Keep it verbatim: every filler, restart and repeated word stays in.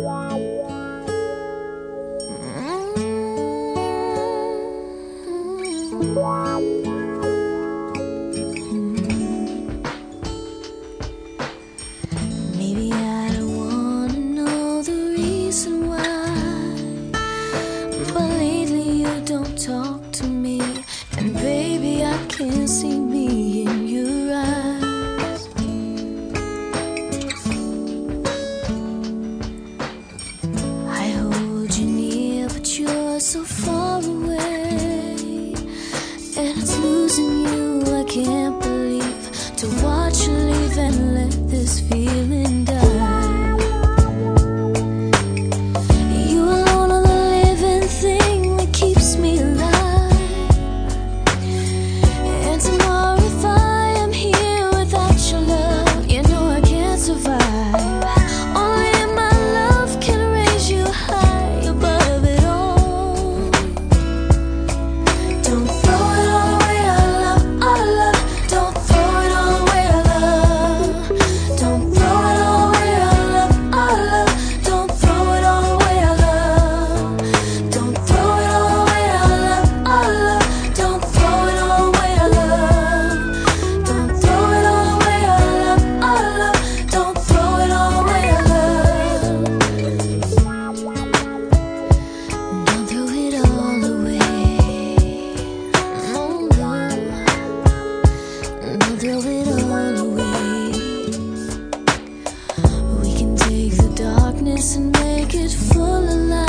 Maybe I don't wanna know the reason why, but lately you don't talk to me, and baby I can't see me in your eyes. I hold you near, but you're so far away, and it's losing you. I can't believe to watch you leave and let this feeling die. You alone are the living thing that keeps me alive. And tomorrow if I am here without your love, you know I can't survive. Only my love can raise you high above it all. Don't throw it all away, our love, our love. Don't throw it all away, our love. Don't throw it all away, our love, our love. Don't throw it all away, our love. Don't throw it all away, our love, our love. Don't throw it all away, our love. Don't throw it all away, our love, our love. Don't throw it all away, our love. Don't throw it all away. No, no. Don't throw it all away. We can take the darkness and make it full of light.